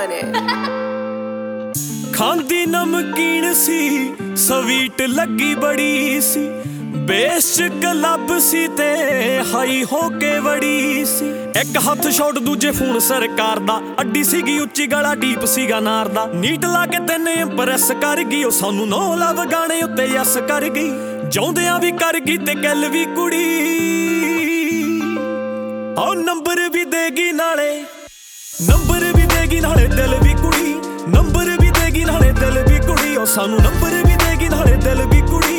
on it. ਖਾਂਦੀ ਨਮਕੀਨ ਸੀ sweet ਲੱਗੀ ਬੜੀ ਸੀ ਬੇਸ ਚ ਕਲੱਬ ਸੀ ਤੇ ਹਾਈ ਹੋ ਕੇ ਵੜੀ ਸੀ ਇੱਕ ਹੱਥ ਸ਼ਾਟ ਦੂਜੇ ਫੋਨ ਸਰਕਾਰ ਦਾ ਅੱਡੀ ਸੀਗੀ ਉੱਚੀ ਗਲਾ ਡੀਪ ਸੀਗਾ ਨਾਰ ਦਾ ਨੀਟ ਲਾ ਕੇ ਤੈਨੇ ਇੰਪ੍ਰੈਸ ਕਰ ਗਈ ਉਹ ਸਾਨੂੰ ਨੋ ਲਵ ਗਾਣੇ ਉੱਤੇ ਯਸ ਕਰ ਗਈ ਜਾਉਂਦਿਆਂ ਵੀ ਕਰ ਗਈ ਤੇ ਗੱਲ ਵੀ ਕੁੜੀ ਉਹ ਨੰਬਰ ਵੀ ਦੇਗੀ ਨਾਲੇ ਦਿਲ ਵੀ ਕੁੜੀ ਨੰਬਰ ਵੀ ਦੇਗੀ ਨਾਲੇ ਦਿਲ ਵੀ ਕੁੜੀ ਉਹ ਸਾਨੂੰ ਨੰਬਰ ਵੀ ਦੇਗੀ ਨਾਲੇ ਦਿਲ ਵੀ ਕੁੜੀ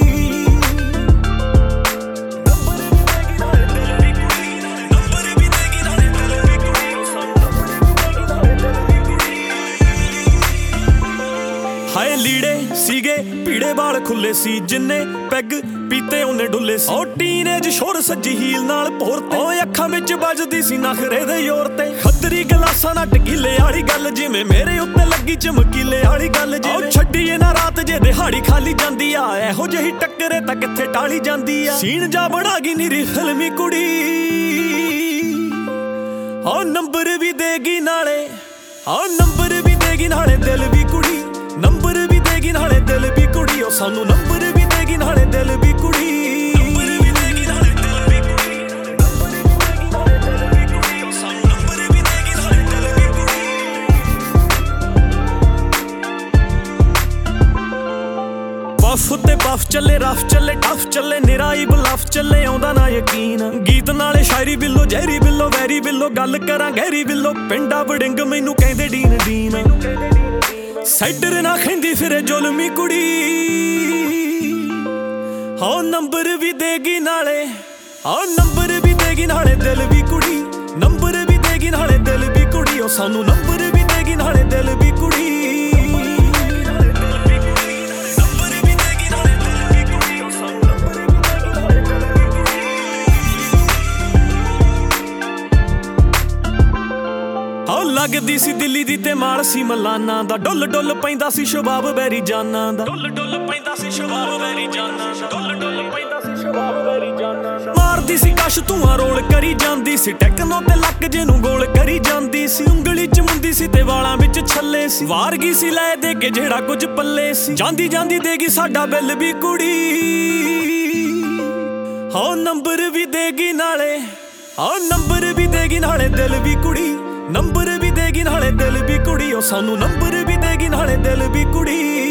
ਹਾਏ ਲੀੜੇ ਸੀਗੇ ਪੀੜੇ ਵਾਲ ਖੁੱਲੇ ਸੀ ਜਿੰਨੇ ਪੈਗ ਪੀਤੇ ਉਹਨੇ ਡੁੱਲੇ ਸੀ ਉਹ ਟੀਨੇਜ ਸ਼ੋਰ ਸੱਜੀ ਹੀਲ ਨਾਲ ਭੋਰਤੇ ਉਹ ਅੱਖਾਂ ਵਿੱਚ ਵੱਜਦੀ ਸੀ ਨਖਰੇ ਦੇ ਜ਼ੋਰ ਤੇ ਖੱਤਰੀ ਗਲਾਸਾਂ ਨਾਲ ਟਕੀਲੇ ਵਾਲੀ ਗੱਲ ਜਿਵੇਂ ਮੇਰੇ ਉੱਤੇ ਲੱਗੀ ਚਮਕੀਲੇ ਵਾਲੀ ਗੱਲ ਜਿਵੇਂ ਛੱਡੀਏ ਨਾ ਰਾਤ ਜੇ ਦਿਹਾੜੀ ਖਾਲੀ ਜਾਂਦੀ ਆ ਇਹੋ ਜਿਹੀ ਟੱਕਰੇ ਤਾਂ ਕਿੱਥੇ ਟਾਲੀ ਜਾਂਦੀ ਆ ਸੀਨ ਜਾ ਬਣਾ ਗਈ ਨੀਰੀ ਫਿਲਮੀ ਕੁੜੀ ਉਹ ਨੰਬਰ ਵੀ ਦੇਗੀ ਨਾਲੇ ਦਿਲ ਵੀ ਕੁੜੀ ਨੰਬਰ ਵੀ ਦੇਗੀ ਨਾਲੇ ਦਿਲ ਵੀ ਕੁੜੀ ਉਹ ਸਾਨੂੰ ਨੰਬਰ ਵੀ ਦੇਗੀ ਨਾਲੇ ਦਿਲ ਵੀ ਕੁੜੀ ਬਫ ਤੇ ਬਫ ਚੱਲੇ ਰਫ ਚੱਲੇ ਟਫ ਚੱਲੇ ਨਿਰਾਈ ਬਲਫ ਚੱਲੇ ਆਉਂਦਾ ਨਾ ਯਕੀਨ ਗੀਤ ਨਾਲੇ ਸ਼ਾਇਰੀ ਬਿੱਲੋ ਜ਼ਹਿਰੀ ਬਿੱਲੋ ਵੈਰੀ ਬਿੱਲੋ ਗੱਲ ਕਰਾਂ ਗਹਿਰੀ ਬਿੱਲੋ ਪਿੰਡਾ ਵੜਿੰਗ ਮੈਨੂੰ ਕਹਿੰਦੇ ਡੀਨ ਸਾਈਡਰ ਨਾ ਖੈਂਦੀ ਫਿਰੇ ਜ਼ੁਲਮੀ ਕੁੜੀ ਹਾਂ ਨੰਬਰ ਵੀ ਦੇਗੀ ਨਾਲੇ ਦਿਲ ਵੀ ਕੁੜੀ ਨੰਬਰ ਵੀ ਦੇਗੀ ਨਾਲੇ ਦਿਲ ਵੀ ਕੁੜੀ ਉਹ ਸਾਨੂੰ ਨੰਬਰ ਵੀ ਦੇਗੀ ਨਾਲੇ ਦਿਲ ਵੀ ਕੁੜੀ ਲੱਗਦੀ ਸੀ ਦਿੱਲੀ ਦੀ ਤੇ ਮਾਲ ਸੀ ਮਲਾਨਾ ਦਾ ਡੁੱਲ ਪੈਂਦਾ ਸੀ ਸ਼ਬਾਬ ਬੈਰੀ ਜਾਨਾਂ ਦਾ ਮਾਰਦੀ ਸੀ ਕਸ਼ ਧੂਆਂ ਰੋਲ ਕਰੀ ਜਾਂਦੀ ਸੀ ਟੈਕਨੋ ਤੇ ਲੱਕ ਜਿਹਨੂੰ ਗੋਲ ਕਰੀ ਜਾਂਦੀ ਸੀ ਉਂਗਲੀ ਚ ਮੁੰਦੀ ਸੀ ਤੇ ਵਾਲਾਂ ਵਿੱਚ ਛੱਲੇ ਸੀ ਵਾਰ ਗਈ ਸੀ ਲੈ ਦੇ ਕੇ ਜਿਹੜਾ ਕੁਝ ਪੱਲੇ ਸੀ ਜਾਂਦੀ ਦੇਗੀ ਸਾਡਾ ਬਿੱਲ ਵੀ ਕੁੜੀ ਹਾਂ ਨੰਬਰ ਵੀ ਦੇਗੀ ਨਾਲੇ ਦਿਲ ਵੀ ਕੁੜੀ ਨੰਬਰ ਵੀ ਦੇਗੀ ਨਾਲੇ ਦਿਲ ਵੀ ਕੁੜੀ ਉਹ ਸਾਨੂੰ ਨੰਬਰ ਵੀ ਦੇਗੀ ਨਾਲੇ ਦਿਲ ਵੀ ਕੁੜੀ